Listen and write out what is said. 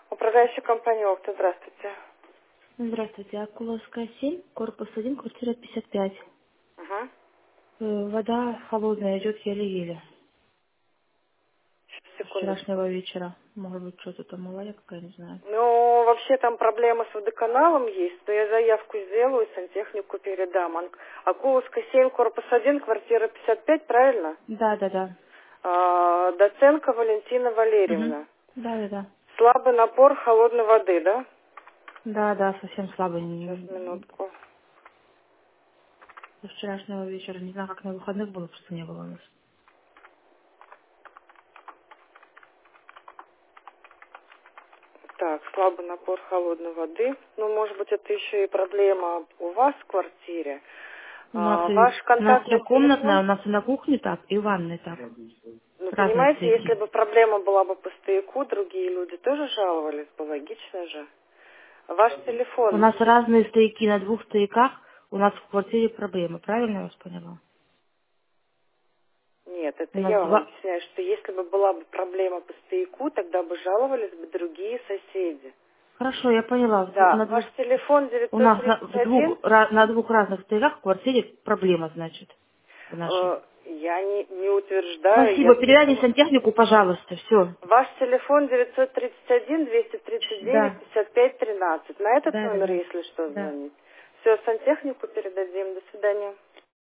Управляющая компания «Окта», здравствуйте. Здравствуйте. Акуловская 7, корпус 1, квартира 55. Угу. Вода холодная, идет еле-еле. Сейчас, С секундочку. вчерашнего вечера. Может быть, что-то там авария какая, не знаю. Ну, вообще там проблема с водоканалом есть, но я заявку сделаю, сантехнику передам. Акуловская 7, корпус 1, квартира 55, правильно? Да. Доценко Валентина Угу. Валерьевна. Да. Слабый напор холодной воды, да? Да, совсем слабый. Сейчас, минутку. С вчерашнего вечера. Не знаю, как на выходных было, просто не было у нас. Так, слабый напор холодной воды. Ну, может быть, это еще и проблема у вас в квартире. Ваш У нас контактный трехкомнатная, телефон. у нас и на кухне так, и в ванной так. Ну, Разные понимаете, если стояки. бы проблема была бы по стояку, другие люди тоже жаловались бы, логично же. Ваш У телефон нас девять. разные стояки, на двух стояках у нас в квартире проблемы. Правильно я вас поняла? Нет, У это нас я вам два... объясняю, что если бы была бы проблема по стояку, тогда бы жаловались бы другие соседи. Хорошо, я поняла. Да, На ваш двух телефон У нас 931. на двух разных стояках в квартире проблема, значит, в нашей. Я не утверждаю, я Спасибо. Передайте только... сантехнику, пожалуйста. Все. Ваш телефон 931 239 Да. 55 13. На этот Да, да, номер, да. если что, Да. звонить. Все, сантехнику передадим. До свидания.